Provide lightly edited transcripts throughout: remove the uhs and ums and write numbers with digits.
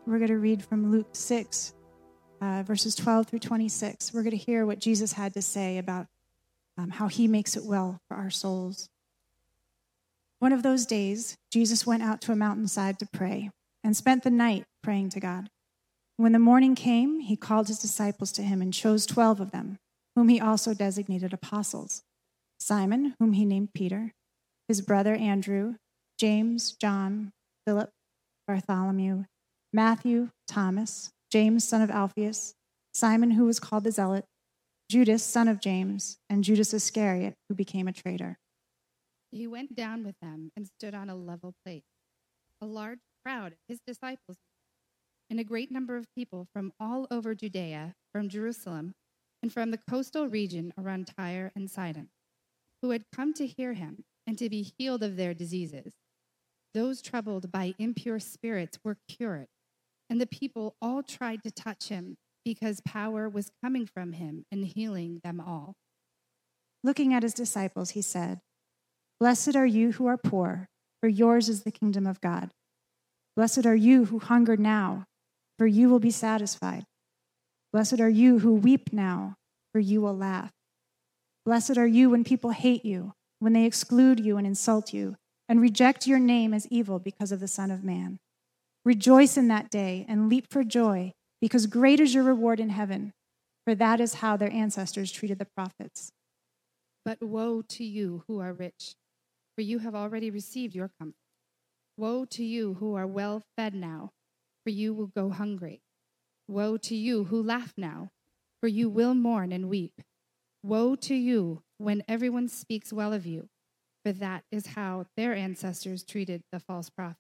we're going to read from Luke 6, verses 12 through 26. We're going to hear what Jesus had to say about how he makes it well for our souls. One of those days, Jesus went out to a mountainside to pray and spent the night praying to God. When the morning came, he called his disciples to him and chose 12 of them, whom he also designated apostles: Simon, whom he named Peter, his brother Andrew, James, John, Philip, Bartholomew, Matthew, Thomas, James, son of Alphaeus, Simon, who was called the Zealot, Judas, son of James, and Judas Iscariot, who became a traitor. He went down with them and stood on a level place. A large crowd of his disciples and a great number of people from all over Judea, from Jerusalem, and from the coastal region around Tyre and Sidon, who had come to hear him and to be healed of their diseases. Those troubled by impure spirits were cured, and the people all tried to touch him because power was coming from him and healing them all. Looking at his disciples, he said, "Blessed are you who are poor, for yours is the kingdom of God. Blessed are you who hunger now, for you will be satisfied. Blessed are you who weep now, for you will laugh. Blessed are you when people hate you, when they exclude you and insult you, and reject your name as evil because of the Son of Man. Rejoice in that day and leap for joy, because great is your reward in heaven, for that is how their ancestors treated the prophets. But woe to you who are rich, for you have already received your comfort. Woe to you who are well fed now, for you will go hungry. Woe to you who laugh now, for you will mourn and weep. Woe to you when everyone speaks well of you, for that is how their ancestors treated the false prophets."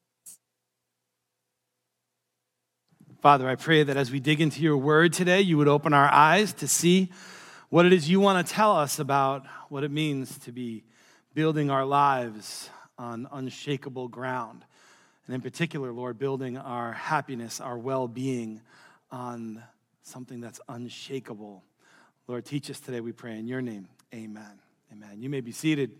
Father, I pray that as we dig into your word today, you would open our eyes to see what it is you want to tell us about what it means to be building our lives on unshakable ground. And in particular, Lord, building our happiness, our well-being on something that's unshakable. Lord, teach us today, we pray in your name. Amen. Amen. You may be seated.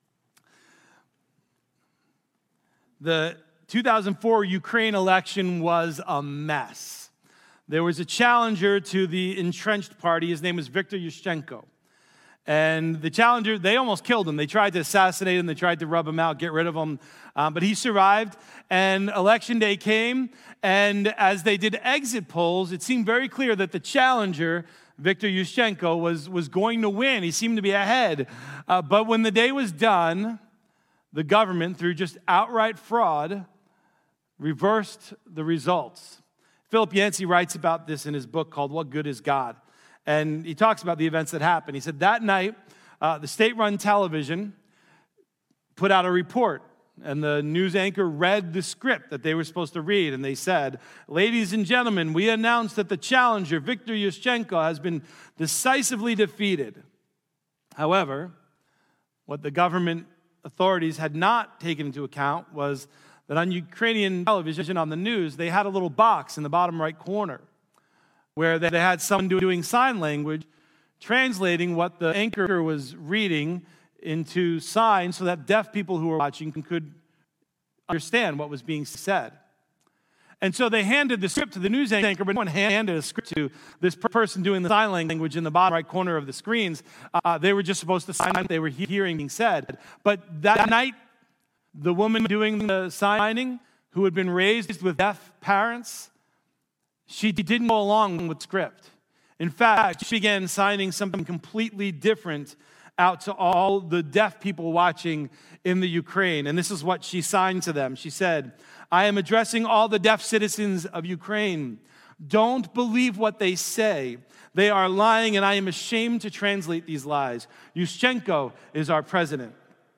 The 2004 Ukraine election was a mess. There was a challenger to the entrenched party. His name was Viktor Yushchenko. And the challenger, they almost killed him. They tried to assassinate him. They tried to rub him out, get rid of him. But he survived. And election day came. And as they did exit polls, it seemed very clear that the challenger, Viktor Yushchenko, was going to win. He seemed to be ahead. But when the day was done, the government, through just outright fraud, reversed the results. Philip Yancey writes about this in his book called What Good Is God? And he talks about the events that happened. He said that night, the state-run television put out a report, and the news anchor read the script that they were supposed to read, and they said, "Ladies and gentlemen, we announce that the challenger, Viktor Yushchenko, has been decisively defeated." However, what the government authorities had not taken into account was that on Ukrainian television, on the news, they had a little box in the bottom right corner where they had someone doing sign language, translating what the anchor was reading into signs so that deaf people who were watching could understand what was being said. And so they handed the script to the news anchor, but no one handed a script to this person doing the sign language in the bottom right corner of the screens. They were just supposed to sign what they were hearing being said. But that night, the woman doing the signing, who had been raised with deaf parents, she didn't go along with script. In fact, she began signing something completely different out to all the deaf people watching in the Ukraine. And this is what she signed to them. She said, "I am addressing all the deaf citizens of Ukraine. Don't believe what they say. They are lying, and I am ashamed to translate these lies. Yushchenko is our president."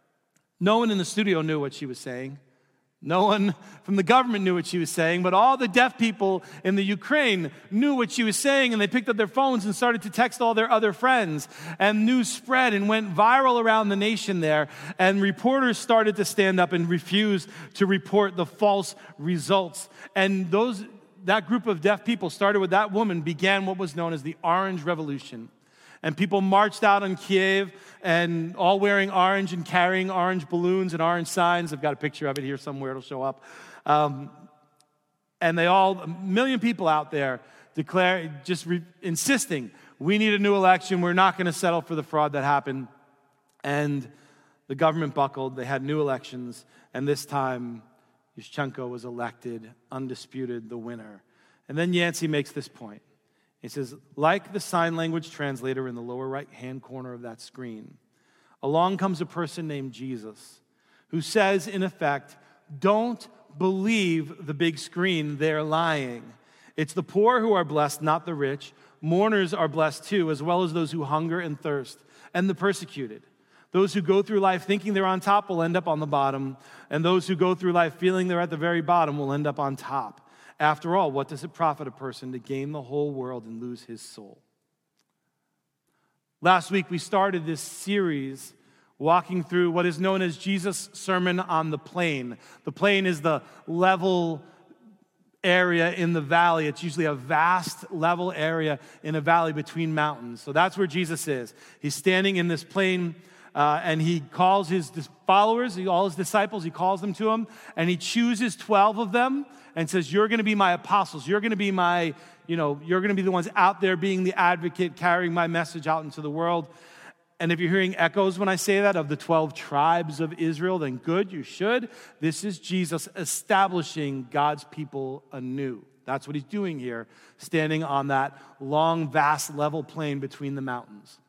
No one in the studio knew what she was saying. No one from the government knew what she was saying, but all the deaf people in the Ukraine knew what she was saying, and they picked up their phones and started to text all their other friends. And news spread and went viral around the nation there, and reporters started to stand up and refuse to report the false results. And that group of deaf people, started with that woman, began what was known as the Orange Revolution. And people marched out on Kiev, and all wearing orange and carrying orange balloons and orange signs. I've got a picture of it here somewhere. It'll show up. And a million people out there insisting, we need a new election. We're not going to settle for the fraud that happened. And the government buckled. They had new elections. And this time, Yushchenko was elected, undisputed, the winner. And then Yancey makes this point. He says, like the sign language translator in the lower right-hand corner of that screen, along comes a person named Jesus who says, in effect, don't believe the big screen, they're lying. It's the poor who are blessed, not the rich. Mourners are blessed too, as well as those who hunger and thirst, and the persecuted. Those who go through life thinking they're on top will end up on the bottom, and those who go through life feeling they're at the very bottom will end up on top. After all, what does it profit a person to gain the whole world and lose his soul? Last week we started this series walking through what is known as Jesus' Sermon on the Plain. The plain is the level area in the valley. It's usually a vast level area in a valley between mountains. So that's where Jesus is. He's standing in this plain, and he calls his followers, all his disciples, he calls them to him, and he chooses 12 of them and says, you're going to be my apostles. You're going to be you're going to be the ones out there being the advocate, carrying my message out into the world. And if you're hearing echoes when I say that of the 12 tribes of Israel, then good, you should. This is Jesus establishing God's people anew. That's what he's doing here, standing on that long, vast, level plain between the mountains.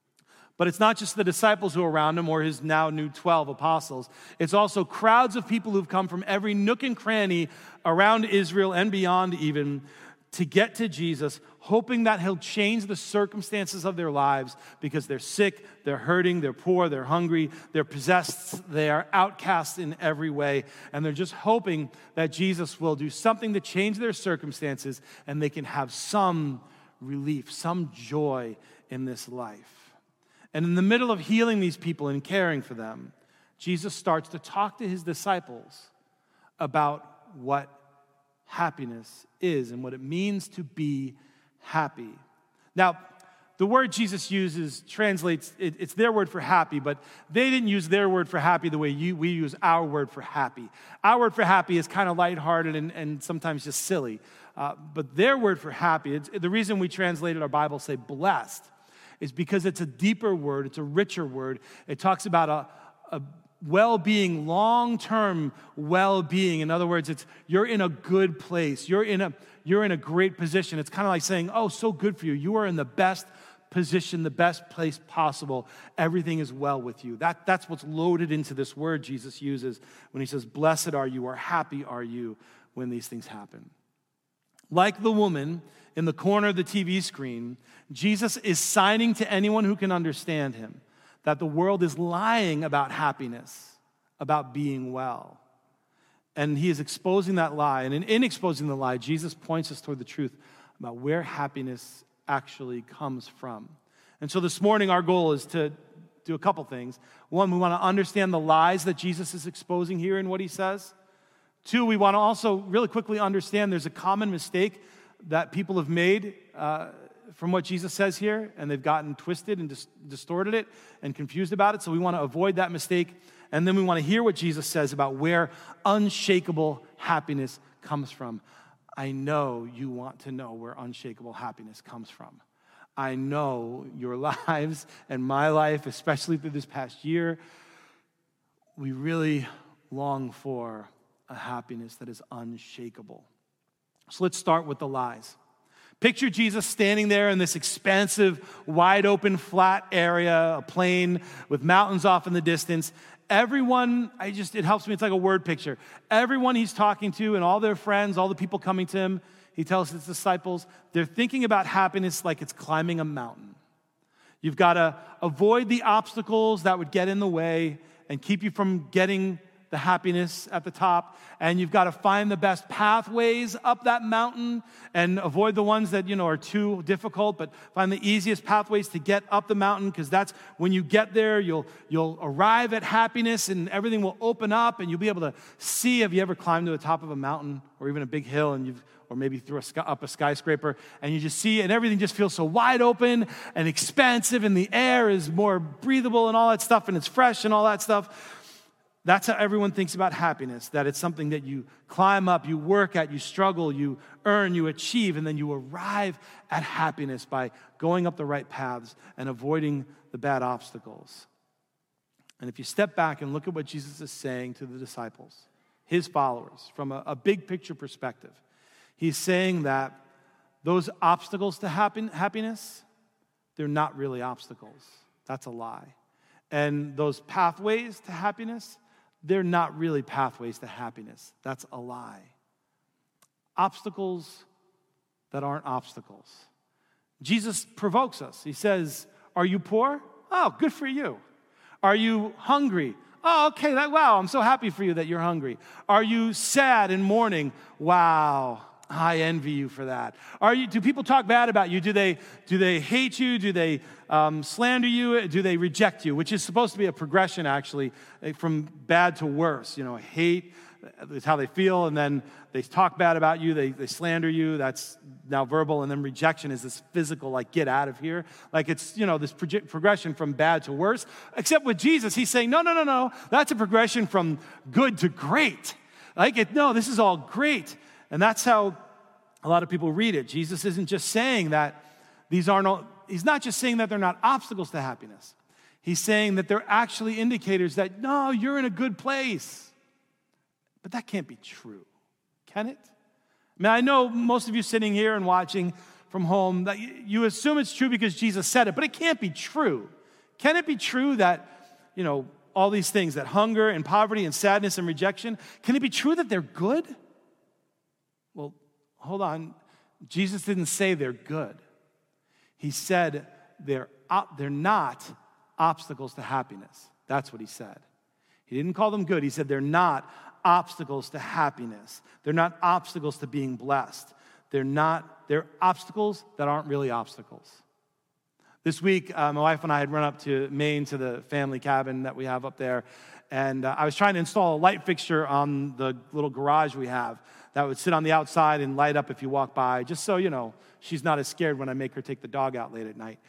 But it's not just the disciples who are around him or his now new 12 apostles. It's also crowds of people who've come from every nook and cranny around Israel and beyond even to get to Jesus, hoping that he'll change the circumstances of their lives because they're sick, they're hurting, they're poor, they're hungry, they're possessed, they are outcasts in every way, and they're just hoping that Jesus will do something to change their circumstances and they can have some relief, some joy in this life. And in the middle of healing these people and caring for them, Jesus starts to talk to his disciples about what happiness is and what it means to be happy. Now, the word Jesus uses translates, it's their word for happy, but they didn't use their word for happy the way we use our word for happy. Our word for happy is kind of lighthearted and sometimes just silly. But their word for happy, the reason we translated our Bible, say blessed, is because it's a deeper word, it's a richer word. It talks about a well-being, long-term well-being. In other words, you're in a good place. You're in a great position. It's kind of like saying, oh, so good for you. You are in the best position, the best place possible. Everything is well with you. That's what's loaded into this word Jesus uses when he says, blessed are you, or happy are you when these things happen. Like the woman in the corner of the TV screen, Jesus is signing to anyone who can understand him that the world is lying about happiness, about being well. And he is exposing that lie. And in exposing the lie, Jesus points us toward the truth about where happiness actually comes from. And so this morning, our goal is to do a couple things. One, we want to understand the lies that Jesus is exposing here in what he says. Two, we want to also really quickly understand there's a common mistake that people have made from what Jesus says here, and they've gotten twisted and distorted it and confused about it. So we want to avoid that mistake. And then we want to hear what Jesus says about where unshakable happiness comes from. I know you want to know where unshakable happiness comes from. I know your lives and my life, especially through this past year, we really long for a happiness that is unshakable. So let's start with the lies. Picture Jesus standing there in this expansive, wide open, flat area, a plain with mountains off in the distance. Everyone, it helps me, it's like a word picture. Everyone he's talking to and all their friends, all the people coming to him, he tells his disciples, they're thinking about happiness like it's climbing a mountain. You've got to avoid the obstacles that would get in the way and keep you from getting the happiness at the top, and you've got to find the best pathways up that mountain and avoid the ones that, are too difficult, but find the easiest pathways to get up the mountain, because that's when you get there, you'll arrive at happiness and everything will open up and you'll be able to see. Have you ever climbed to the top of a mountain or even a big hill or maybe up a skyscraper, and you just see, and everything just feels so wide open and expansive, and the air is more breathable and all that stuff, and it's fresh and all that stuff? That's how everyone thinks about happiness, that it's something that you climb up, you work at, you struggle, you earn, you achieve, and then you arrive at happiness by going up the right paths and avoiding the bad obstacles. And if you step back and look at what Jesus is saying to the disciples, his followers, from a big picture perspective, he's saying that those obstacles to happiness, they're not really obstacles. That's a lie. And those pathways to happiness, they're not really pathways to happiness. That's a lie. Obstacles that aren't obstacles. Jesus provokes us. He says, are you poor? Oh, good for you. Are you hungry? Oh, okay, wow, I'm so happy for you that you're hungry. Are you sad and mourning? Wow, I envy you for that. Do people talk bad about you? Do they hate you? Do they slander you? Do they reject you? Which is supposed to be a progression, actually, from bad to worse. Hate is how they feel, and then they talk bad about you, they slander you, that's now verbal, and then rejection is this physical, like, get out of here. Like, it's, this progression from bad to worse. Except with Jesus, he's saying, no, that's a progression from good to great. This is all great. And that's how a lot of people read it. Jesus isn't just saying that he's not just saying that they're not obstacles to happiness. He's saying that they're actually indicators that, no, you're in a good place. But that can't be true, can it? I know most of you sitting here and watching from home, that you assume it's true because Jesus said it, but it can't be true. Can it be true that, all these things, that hunger and poverty and sadness and rejection, can it be true that they're good? Well, hold on. Jesus didn't say they're good. He said they're not obstacles to happiness. That's what he said. He didn't call them good. He said they're not obstacles to happiness. They're not obstacles to being blessed. They're obstacles that aren't really obstacles. This week, my wife and I had run up to Maine to the family cabin that we have up there, and I was trying to install a light fixture on the little garage we have that would sit on the outside and light up if you walk by, just so, she's not as scared when I make her take the dog out late at night.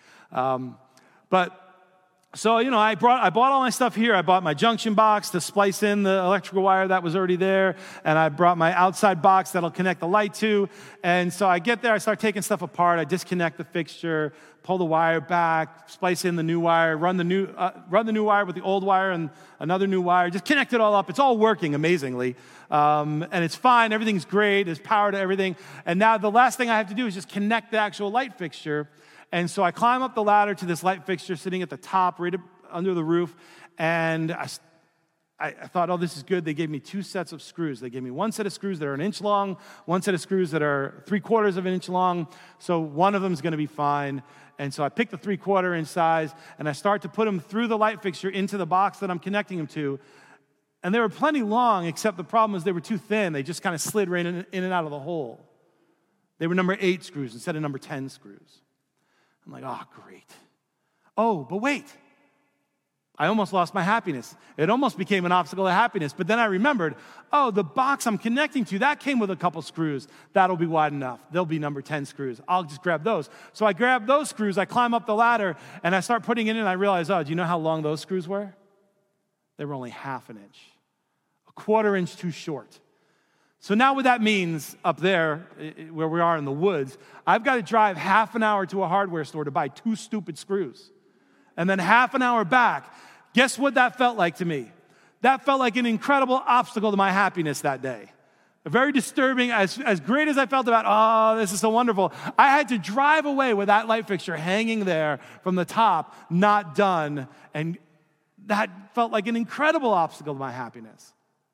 So, I bought all my stuff here. I bought my junction box to splice in the electrical wire that was already there, and I brought my outside box that'll connect the light to. And so I get there, I start taking stuff apart. I disconnect the fixture, pull the wire back, splice in the new wire, run the new wire with the old wire and another new wire. Just connect it all up. It's all working amazingly, and it's fine. Everything's great. There's power to everything. And now the last thing I have to do is just connect the actual light fixture. And so I climb up the ladder to this light fixture sitting at the top, right up under the roof, and I thought, oh, this is good. They gave me 2 sets of screws. They gave me 1 set of screws that are 1 inch long, 1 set of screws that are 3/4 of an inch long, so one of them is going to be fine. And so I pick the 3/4 inch size, and I start to put them through the light fixture into the box that I'm connecting them to. And they were plenty long, except the problem was they were too thin. They just kind of slid right in and out of the hole. They were number 8 screws instead of number 10 screws. I'm like, oh, great. Oh, but wait. I almost lost my happiness. It almost became an obstacle to happiness. But then I remembered, oh, the box I'm connecting to, that came with a couple screws. That'll be wide enough. They'll be number 10 screws. I'll just grab those. So I grab those screws, I climb up the ladder, and I start putting it in, and I realize, oh, do you know how long those screws were? They were only 1/2 inch. 1/4 inch too short. So now what that means up there, where we are in the woods, I've got to drive 1/2 an hour to a hardware store to buy 2 stupid screws. And then 1/2 an hour back. Guess what that felt like to me? That felt like an incredible obstacle to my happiness that day. Very disturbing, as great as I felt about, oh, this is so wonderful. I had to drive away with that light fixture hanging there from the top, not done. And that felt like an incredible obstacle to my happiness.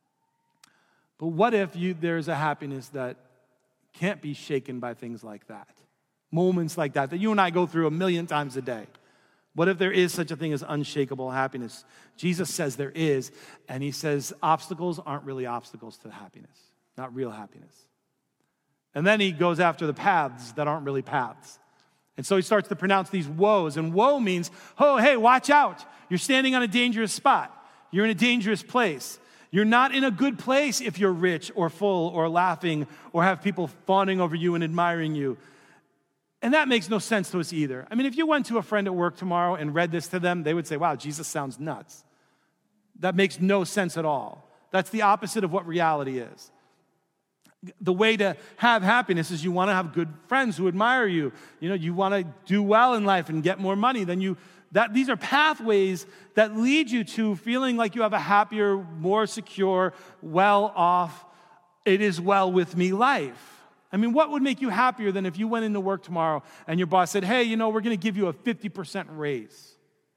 But what if there's a happiness that can't be shaken by things like that? Moments like that you and I go through 1,000,000 times a day. What if there is such a thing as unshakable happiness? Jesus says there is, and he says obstacles aren't really obstacles to happiness, not real happiness. And then he goes after the paths that aren't really paths. And so he starts to pronounce these woes, and woe means, oh, hey, watch out. You're standing on a dangerous spot. You're in a dangerous place. You're not in a good place if you're rich or full or laughing or have people fawning over you and admiring you. And that makes no sense to us either. I mean, if you went to a friend at work tomorrow and read this to them, they would say, wow, Jesus sounds nuts. That makes no sense at all. That's the opposite of what reality is. The way to have happiness is you want to have good friends who admire you. You want to do well in life and get more money. These are pathways that lead you to feeling like you have a happier, more secure, well-off, it is well with me life. I mean, what would make you happier than if you went into work tomorrow and your boss said, hey, we're going to give you a 50% raise?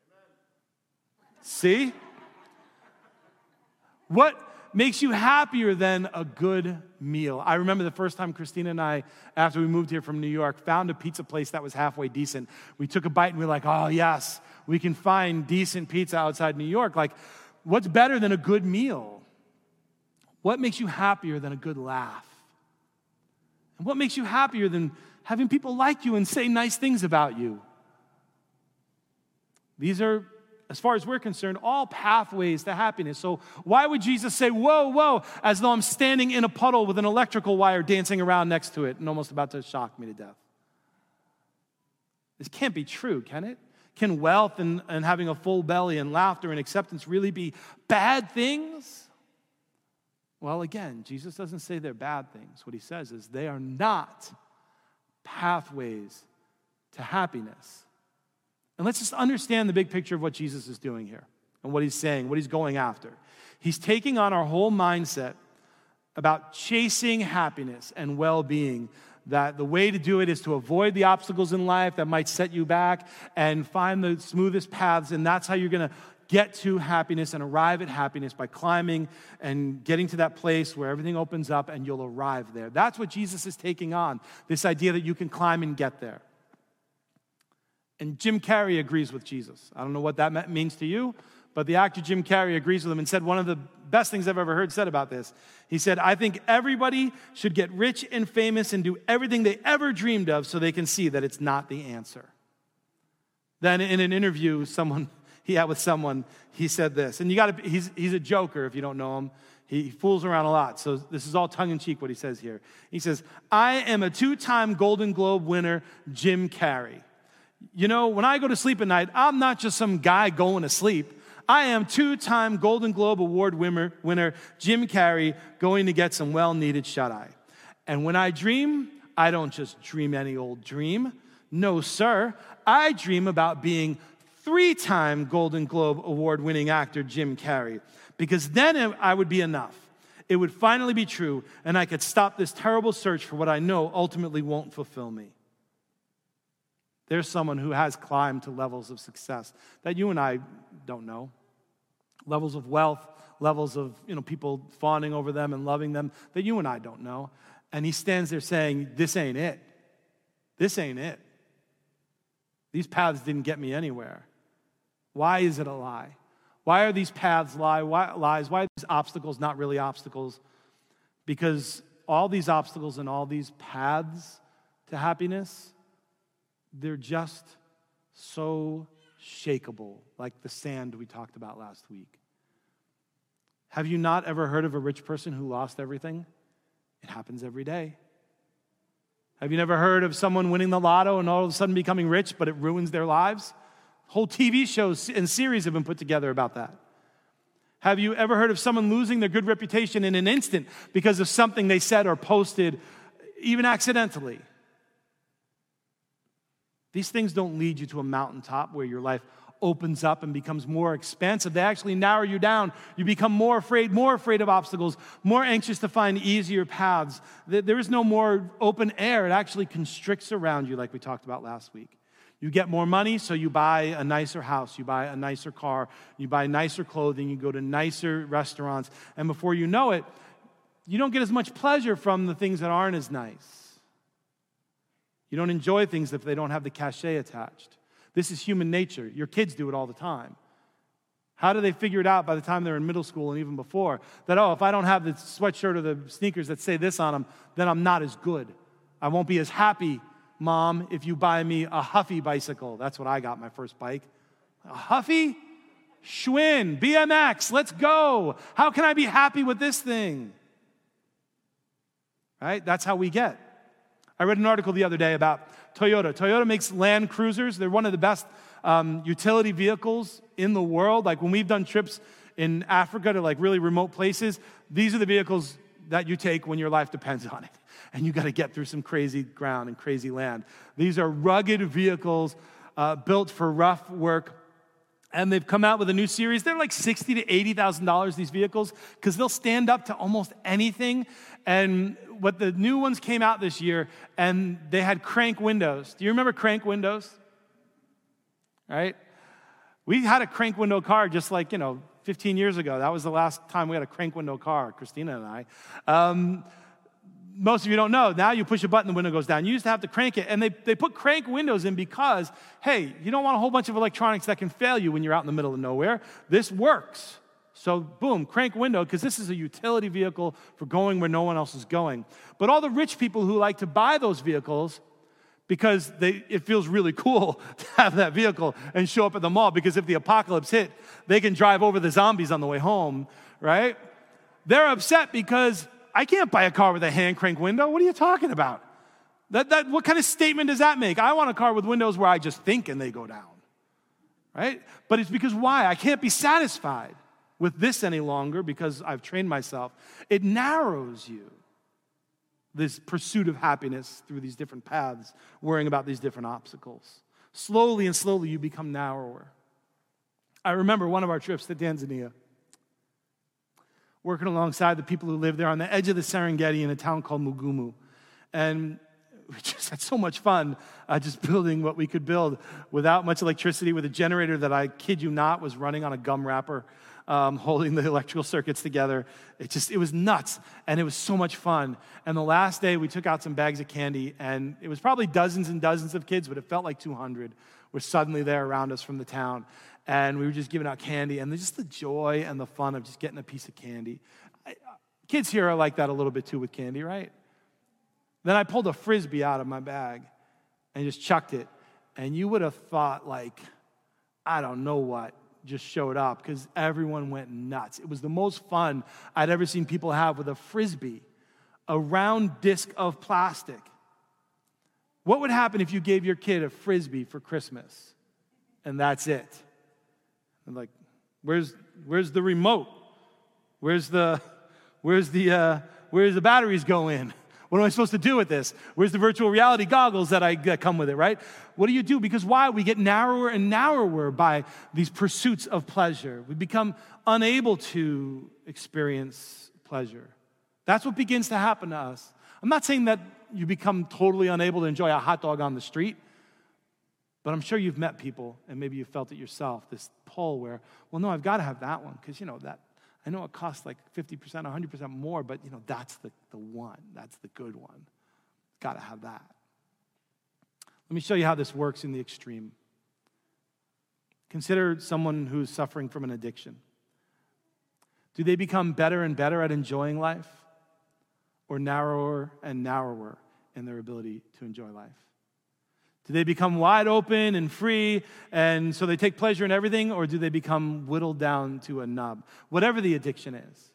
See? What makes you happier than a good meal? I remember the first time Christina and I, after we moved here from New York, found a pizza place that was halfway decent. We took a bite and we were like, oh, yes, we can find decent pizza outside New York. Like, what's better than a good meal? What makes you happier than a good laugh? And what makes you happier than having people like you and say nice things about you? These are, as far as we're concerned, all pathways to happiness. So why would Jesus say, whoa, whoa, as though I'm standing in a puddle with an electrical wire dancing around next to it and almost about to shock me to death? This can't be true, can it? Can wealth and having a full belly and laughter and acceptance really be bad things? Well, again, Jesus doesn't say they're bad things. What he says is they are not pathways to happiness. And let's just understand the big picture of what Jesus is doing here and what he's saying, what he's going after. He's taking on our whole mindset about chasing happiness and well-being, that the way to do it is to avoid the obstacles in life that might set you back and find the smoothest paths, and that's how you're going to get to happiness and arrive at happiness, by climbing and getting to that place where everything opens up and you'll arrive there. That's what Jesus is taking on, this idea that you can climb and get there. And Jim Carrey agrees with Jesus. I don't know what that means to you, but the actor Jim Carrey agrees with him and said one of the best things I've ever heard said about this. He said, I think everybody should get rich and famous and do everything they ever dreamed of so they can see that it's not the answer. Then in an interview he had with someone, he said this, and he's a joker if you don't know him. He fools around a lot, so this is all tongue-in-cheek what he says here. He says, I am a 2-time Golden Globe winner, Jim Carrey. When I go to sleep at night, I'm not just some guy going to sleep. I am 2-time Golden Globe Award winner Jim Carrey going to get some well-needed shut-eye. And when I dream, I don't just dream any old dream. No, sir. I dream about being 3-time Golden Globe Award-winning actor Jim Carrey, because then I would be enough. It would finally be true, and I could stop this terrible search for what I know ultimately won't fulfill me. There's someone who has climbed to levels of success that you and I don't know. Levels of wealth, levels of people fawning over them and loving them that you and I don't know. And he stands there saying, this ain't it. This ain't it. These paths didn't get me anywhere. Why is it a lie? Why are these paths lies? Why are these obstacles not really obstacles? Because all these obstacles and all these paths to happiness, they're just so shakeable, like the sand we talked about last week. Have you not ever heard of a rich person who lost everything? It happens every day. Have you never heard of someone winning the lotto and all of a sudden becoming rich, but it ruins their lives? Whole TV shows and series have been put together about that. Have you ever heard of someone losing their good reputation in an instant because of something they said or posted, even accidentally? These things don't lead you to a mountaintop where your life opens up and becomes more expansive. They actually narrow you down. You become more afraid of obstacles, more anxious to find easier paths. There is no more open air. It actually constricts around you, like we talked about last week. You get more money, so you buy a nicer house, you buy a nicer car, you buy nicer clothing, you go to nicer restaurants, and before you know it, you don't get as much pleasure from the things that aren't as nice. You don't enjoy things if they don't have the cachet attached. This is human nature. Your kids do it all the time. How do they figure it out by the time they're in middle school and even before? That, if I don't have the sweatshirt or the sneakers that say this on them, then I'm not as good. I won't be as happy, Mom, if you buy me a Huffy bicycle. That's what I got my first bike. A Huffy? Schwinn, BMX, let's go. How can I be happy with this thing? Right? That's how we get. I read an article the other day about Toyota. Toyota makes Land Cruisers. They're one of the best utility vehicles in the world. Like when we've done trips in Africa to like really remote places, these are the vehicles that you take when your life depends on it. And you got to get through some crazy ground and crazy land. These are rugged vehicles built for rough work. And they've come out with a new series. They're like $60,000 to $80,000, these vehicles, because they'll stand up to almost anything. And what the new ones came out this year, and they had crank windows. Do you remember crank windows? Right? We had a crank window car just like, 15 years ago. That was the last time we had a crank window car, Christina and I. Most of you don't know. Now you push a button, the window goes down. You used to have to crank it. And they put crank windows in because, hey, you don't want a whole bunch of electronics that can fail you when you're out in the middle of nowhere. This works. So boom, crank window, because this is a utility vehicle for going where no one else is going. But all the rich people who like to buy those vehicles, because it feels really cool to have that vehicle and show up at the mall, because if the apocalypse hit, they can drive over the zombies on the way home, right? They're upset because I can't buy a car with a hand crank window. What are you talking about? What kind of statement does that make? I want a car with windows where I just think and they go down, right? But it's because why? I can't be satisfied with this any longer because I've trained myself. It narrows you, this pursuit of happiness through these different paths, worrying about these different obstacles. Slowly and slowly you become narrower. I remember one of our trips to Tanzania, working alongside the people who live there on the edge of the Serengeti in a town called Mugumu. And we just had so much fun just building what we could build without much electricity, with a generator that, I kid you not, was running on a gum wrapper, holding the electrical circuits together. It was nuts, and it was so much fun. And the last day, we took out some bags of candy, and it was probably dozens and dozens of kids, but it felt like 200 were suddenly there around us from the town. And we were just giving out candy, and just the joy and the fun of just getting a piece of candy. Kids here are like that a little bit too with candy, right? Then I pulled a Frisbee out of my bag and just chucked it. And you would have thought, like, I don't know what just showed up, because everyone went nuts. It was the most fun I'd ever seen people have with a Frisbee, a round disc of plastic. What would happen if you gave your kid a Frisbee for Christmas? And that's it. And like, where's the remote? Where's the batteries go in? What am I supposed to do with this? Where's the virtual reality goggles that come with it, right? What do you do? Because why? We get narrower and narrower by these pursuits of pleasure. We become unable to experience pleasure. That's what begins to happen to us. I'm not saying that you become totally unable to enjoy a hot dog on the street, but I'm sure you've met people, and maybe you felt it yourself, this pull where, well, no, I've got to have that one, because, that I know it costs like 50%, 100% more, but, that's the one. That's the good one. Got to have that. Let me show you how this works in the extreme. Consider someone who's suffering from an addiction. Do they become better and better at enjoying life, or narrower and narrower in their ability to enjoy life? Do they become wide open and free, and so they take pleasure in everything, or do they become whittled down to a nub? Whatever the addiction is.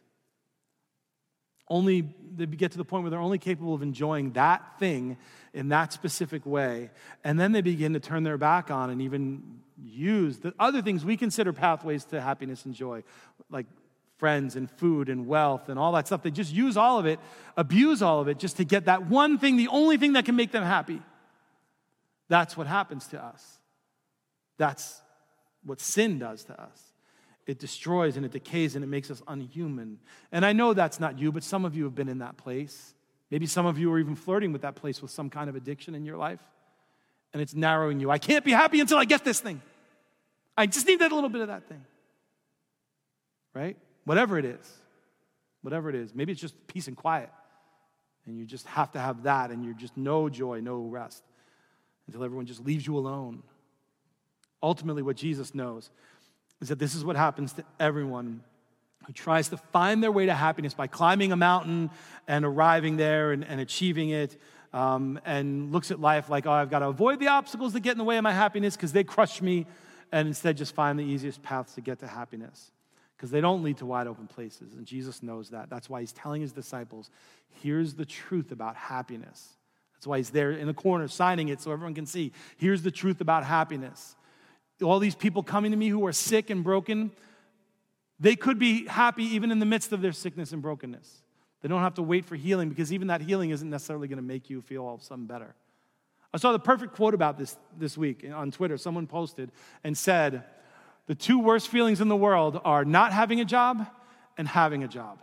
They get to the point where they're only capable of enjoying that thing in that specific way, and then they begin to turn their back on and even use the other things we consider pathways to happiness and joy, like friends and food and wealth and all that stuff. They just use all of it, abuse all of it, just to get that one thing, the only thing that can make them happy. That's what happens to us. That's what sin does to us. It destroys and it decays and it makes us unhuman. And I know that's not you, but some of you have been in that place. Maybe some of you are even flirting with that place with some kind of addiction in your life. And it's narrowing you. I can't be happy until I get this thing. I just need that little bit of that thing. Right? Whatever it is. Whatever it is. Maybe it's just peace and quiet. And you just have to have that, and you're just no joy, no rest, until everyone just leaves you alone. Ultimately, what Jesus knows is that this is what happens to everyone who tries to find their way to happiness by climbing a mountain and arriving there and achieving it, and looks at life like, oh, I've got to avoid the obstacles that get in the way of my happiness because they crush me, and instead just find the easiest paths to get to happiness, because they don't lead to wide open places, and Jesus knows that. That's why he's telling his disciples, here's the truth about happiness. That's why he's there in the corner signing it so everyone can see. Here's the truth about happiness. All these people coming to me who are sick and broken, They could be happy even in the midst of their sickness and brokenness. They don't have to wait for healing, because even that healing isn't necessarily going to make you feel all of a sudden better. I saw the perfect quote about this week on Twitter. Someone posted and said, the two worst feelings in the world are not having a job and having a job.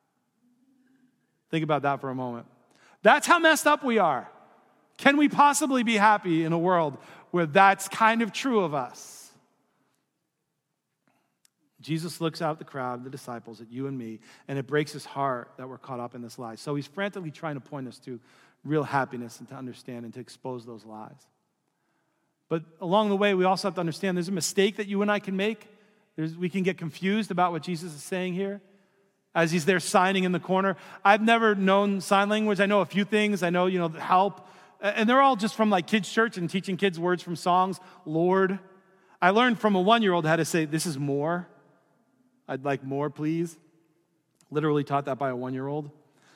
Think about that for a moment. That's how messed up we are. Can we possibly be happy in a world where that's kind of true of us? Jesus looks out at the crowd, the disciples, at you and me, and it breaks his heart that we're caught up in this lie. So he's frantically trying to point us to real happiness and to understand and to expose those lies. But along the way, we also have to understand there's a mistake that you and I can make. We can get confused about what Jesus is saying here as he's there signing in the corner. I've never known sign language. I know a few things. I know, help. And they're all just from like kids' church and teaching kids words from songs. Lord. I learned from a 1-year-old how to say, this is more. I'd like more, please. Literally taught that by a 1-year-old.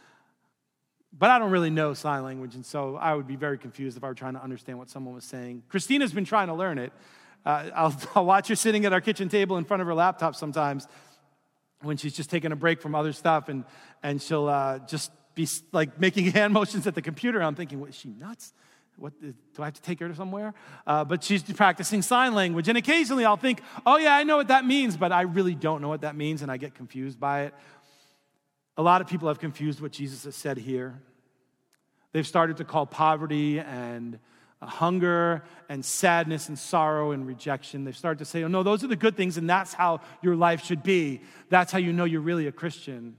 But I don't really know sign language, and so I would be very confused if I were trying to understand what someone was saying. Christina's been trying to learn it. I'll watch her sitting at our kitchen table in front of her laptop sometimes when she's just taking a break from other stuff, and she'll just be like making hand motions at the computer. I'm thinking, is she nuts? What, do I have to take her to somewhere? But she's practicing sign language, and occasionally I'll think, oh yeah, I know what that means, but I really don't know what that means, and I get confused by it. A lot of people have confused what Jesus has said here. They've started to call poverty and hunger and sadness and sorrow and rejection. They've started to say, oh no, those are the good things, and that's how your life should be. That's how you know you're really a Christian.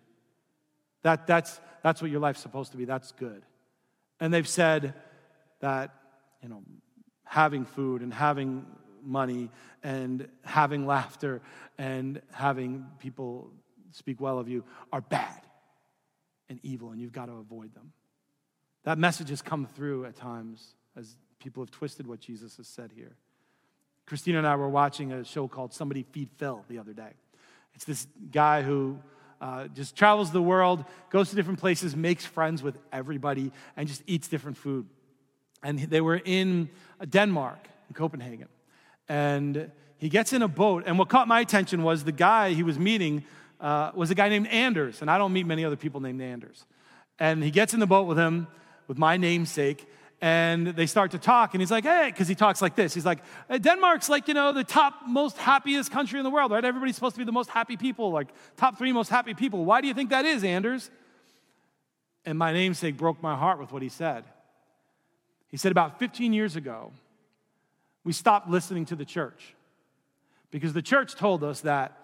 That's what your life's supposed to be. That's good. And they've said that, having food and having money and having laughter and having people speak well of you are bad and evil, and you've got to avoid them. That message has come through at times as people have twisted what Jesus has said here. Christina and I were watching a show called Somebody Feed Phil the other day. It's this guy who just travels the world, goes to different places, makes friends with everybody, and just eats different food. And they were in Denmark, in Copenhagen. And he gets in a boat, and what caught my attention was the guy he was meeting was a guy named Anders, and I don't meet many other people named Anders. And he gets in the boat with him, with my namesake, and they start to talk, and he's like, hey, because he talks like this. He's like, Denmark's like, the top most happiest country in the world, right? Everybody's supposed to be the most happy people, like top 3 most happy people. Why do you think that is, Anders? And my namesake broke my heart with what he said. He said, about 15 years ago, we stopped listening to the church because the church told us that,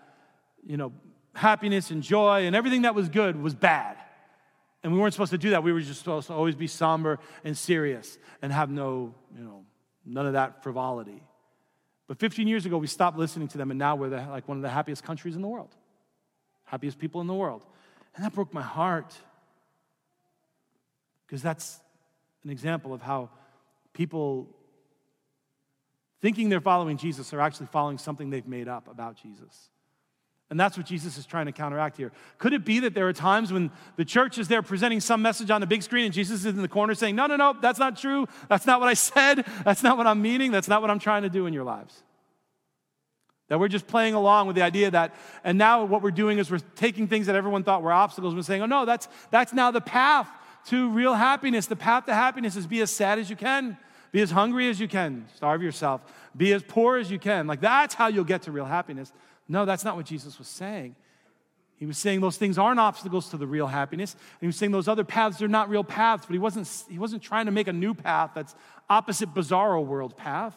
happiness and joy and everything that was good was bad. And we weren't supposed to do that. We were just supposed to always be somber and serious and have none of that frivolity. But 15 years ago, we stopped listening to them, and now we're one of the happiest countries in the world. Happiest people in the world. And that broke my heart. Because that's an example of how people thinking they're following Jesus are actually following something they've made up about Jesus. And that's what Jesus is trying to counteract here. Could it be that there are times when the church is there presenting some message on the big screen and Jesus is in the corner saying, no, that's not true. That's not what I said. That's not what I'm meaning. That's not what I'm trying to do in your lives. That we're just playing along with the idea that, and now what we're doing is we're taking things that everyone thought were obstacles and we're saying, oh no, that's now the path to real happiness. The path to happiness is be as sad as you can, be as hungry as you can, starve yourself, be as poor as you can. Like that's how you'll get to real happiness. No, that's not what Jesus was saying. He was saying those things aren't obstacles to the real happiness. And he was saying those other paths are not real paths, but he wasn't trying to make a new path that's opposite bizarro world path.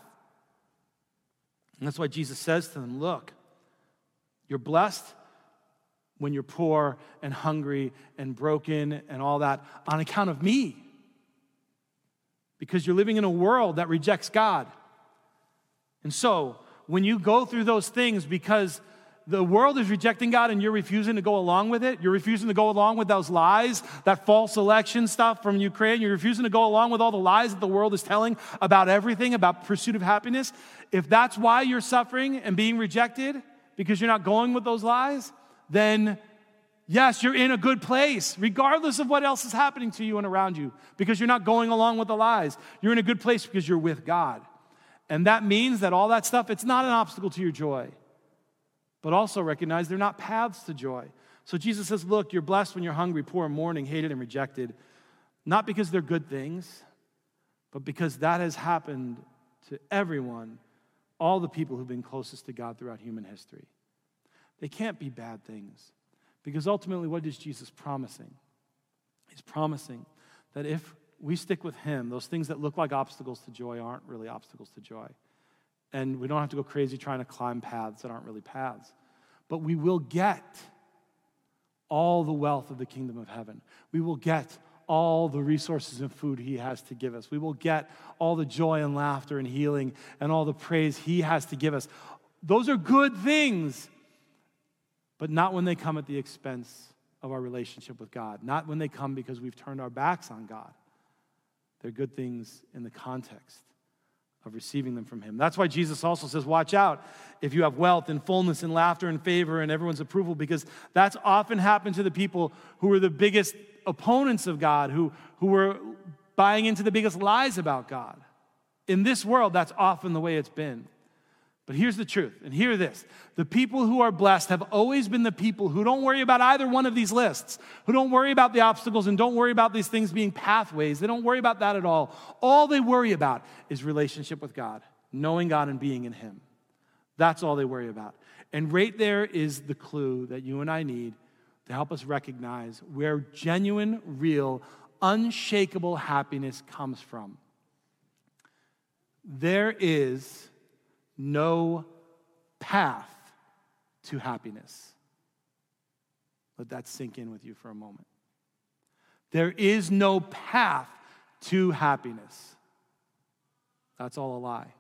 And that's why Jesus says to them, look, you're blessed when you're poor and hungry and broken and all that on account of me. Because you're living in a world that rejects God. And so, when you go through those things because the world is rejecting God and you're refusing to go along with it, you're refusing to go along with those lies, that false election stuff from Ukraine, you're refusing to go along with all the lies that the world is telling about everything, about pursuit of happiness, if that's why you're suffering and being rejected because you're not going with those lies, then yes, you're in a good place, regardless of what else is happening to you and around you, because you're not going along with the lies. You're in a good place because you're with God. And that means that all that stuff, it's not an obstacle to your joy. but also recognize they're not paths to joy. So Jesus says, look, you're blessed when you're hungry, poor, and mourning, hated, and rejected, not because they're good things, but because that has happened to everyone, all the people who've been closest to God throughout human history. They can't be bad things, because ultimately, what is Jesus promising? He's promising that if we stick with him, those things that look like obstacles to joy aren't really obstacles to joy. And we don't have to go crazy trying to climb paths that aren't really paths. But we will get all the wealth of the kingdom of heaven. We will get all the resources and food he has to give us. We will get all the joy and laughter and healing and all the praise he has to give us. Those are good things, but not when they come at the expense of our relationship with God. Not when they come because we've turned our backs on God. They're good things in the context of receiving them from him. That's why Jesus also says, watch out if you have wealth and fullness and laughter and favor and everyone's approval, because that's often happened to the people who are the biggest opponents of God, who were buying into the biggest lies about God. In this world, that's often the way it's been. But here's the truth, and hear this. The people who are blessed have always been the people who don't worry about either one of these lists, who don't worry about the obstacles and don't worry about these things being pathways. They don't worry about that at all. All they worry about is relationship with God, knowing God and being in him. That's all they worry about. And right there is the clue that you and I need to help us recognize where genuine, real, unshakable happiness comes from. There is no path to happiness. Let that sink in with you for a moment. There is no path to happiness. That's all a lie.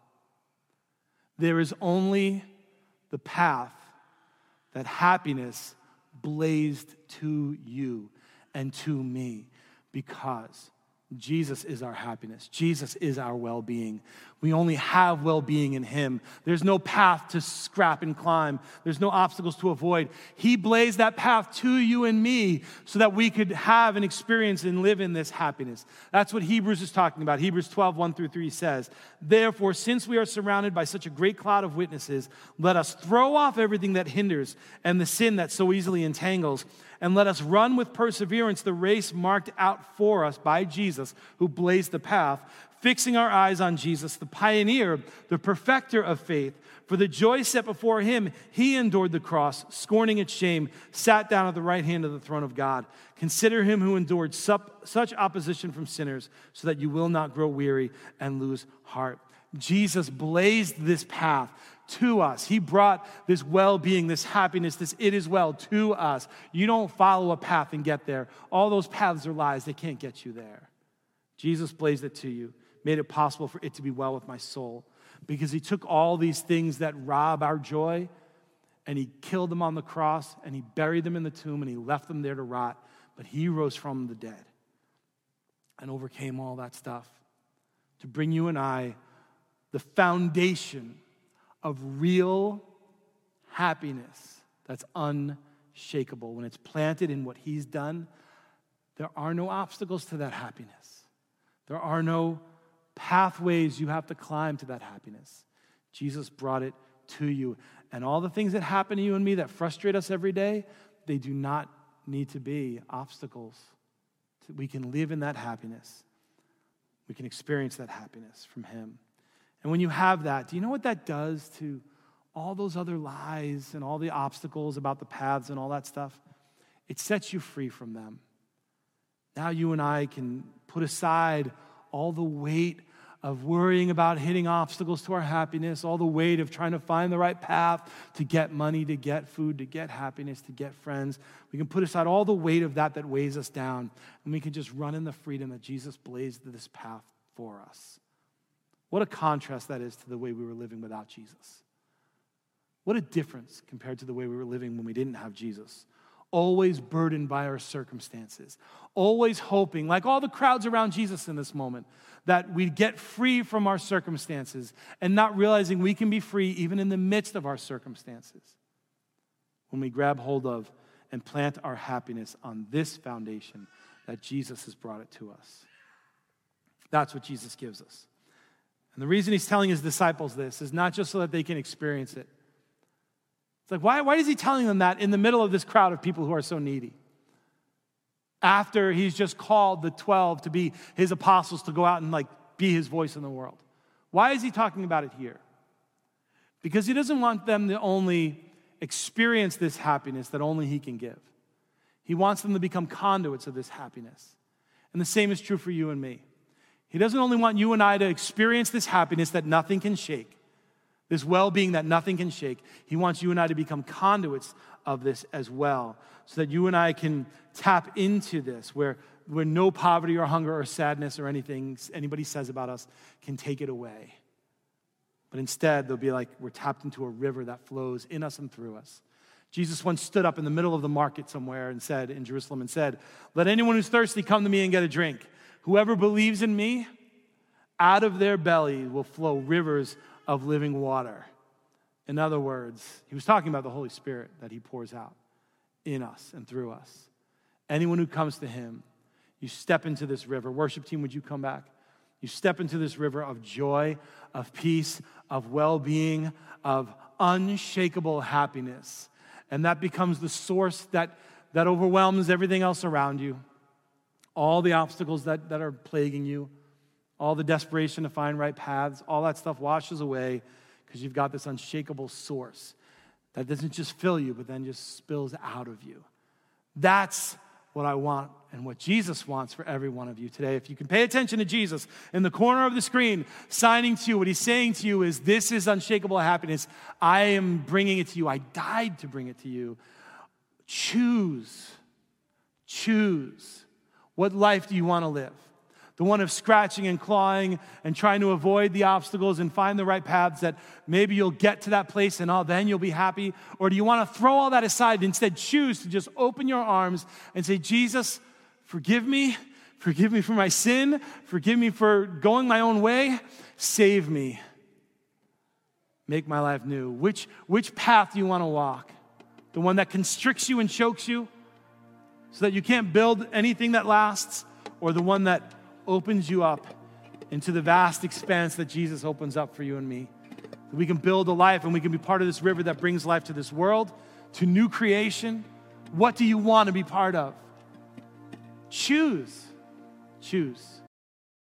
There is only the path that happiness blazed to you and to me, because Jesus is our happiness. Jesus is our well-being. We only have well-being in him. There's no path to scrap and climb. There's no obstacles to avoid. He blazed that path to you and me so that we could have and experience and live in this happiness. That's what Hebrews is talking about. Hebrews 12, 1-3 says, therefore, since we are surrounded by such a great cloud of witnesses, let us throw off everything that hinders and the sin that so easily entangles, and let us run with perseverance the race marked out for us by Jesus, who blazed the path, fixing our eyes on Jesus, the pioneer, the perfecter of faith. For the joy set before him, he endured the cross, scorning its shame, sat down at the right hand of the throne of God. Consider him who endured such opposition from sinners, so that you will not grow weary and lose heart. Jesus blazed this path to us. He brought this well-being, this happiness, this it is well to us. You don't follow a path and get there. All those paths are lies. They can't get you there. Jesus blazed it to you, made it possible for it to be well with my soul, because he took all these things that rob our joy and he killed them on the cross and he buried them in the tomb and he left them there to rot. But he rose from the dead and overcame all that stuff to bring you and I the foundation of real happiness that's unshakable. When it's planted in what he's done, there are no obstacles to that happiness. There are no pathways you have to climb to that happiness. Jesus brought it to you. And all the things that happen to you and me that frustrate us every day, they do not need to be obstacles. We can live in that happiness. We can experience that happiness from him. And when you have that, do you know what that does to all those other lies and all the obstacles about the paths and all that stuff? It sets you free from them. Now you and I can put aside all the weight of worrying about hitting obstacles to our happiness, all the weight of trying to find the right path to get money, to get food, to get happiness, to get friends. We can put aside all the weight of that weighs us down, and we can just run in the freedom that Jesus blazed this path for us. What a contrast that is to the way we were living without Jesus. What a difference compared to the way we were living when we didn't have Jesus. Always burdened by our circumstances. Always hoping, like all the crowds around Jesus in this moment, that we'd get free from our circumstances and not realizing we can be free even in the midst of our circumstances. When we grab hold of and plant our happiness on this foundation that Jesus has brought it to us. That's what Jesus gives us. And the reason he's telling his disciples this is not just so that they can experience it. It's like, why is he telling them that in the middle of this crowd of people who are so needy? After he's just called the 12 to be his apostles to go out and be his voice in the world. Why is he talking about it here? Because he doesn't want them to only experience this happiness that only he can give. He wants them to become conduits of this happiness. And the same is true for you and me. He doesn't only want you and I to experience this happiness that nothing can shake, this well-being that nothing can shake. He wants you and I to become conduits of this as well, so that you and I can tap into this where no poverty or hunger or sadness or anything anybody says about us can take it away. But instead, they'll be like we're tapped into a river that flows in us and through us. Jesus once stood up in the middle of the market somewhere in Jerusalem and said, "Let anyone who's thirsty come to me and get a drink. Whoever believes in me, out of their belly will flow rivers of living water." In other words, he was talking about the Holy Spirit that he pours out in us and through us. Anyone who comes to him, you step into this river. Worship team, would you come back? You step into this river of joy, of peace, of well-being, of unshakable happiness. And that becomes the source that overwhelms everything else around you. All the obstacles that are plaguing you, all the desperation to find right paths, all that stuff washes away because you've got this unshakable source that doesn't just fill you, but then just spills out of you. That's what I want and what Jesus wants for every one of you today. If you can pay attention to Jesus in the corner of the screen, signing to you, what he's saying to you is, this is unshakable happiness. I am bringing it to you. I died to bring it to you. Choose. What life do you want to live? The one of scratching and clawing and trying to avoid the obstacles and find the right paths that maybe you'll get to that place and then you'll be happy? Or do you want to throw all that aside and instead choose to just open your arms and say, Jesus, forgive me. Forgive me for my sin. Forgive me for going my own way. Save me. Make my life new. Which path do you want to walk? The one that constricts you and chokes you so that you can't build anything that lasts, or the one that opens you up into the vast expanse that Jesus opens up for you and me? We can build a life and we can be part of this river that brings life to this world, to new creation. What do you want to be part of? Choose.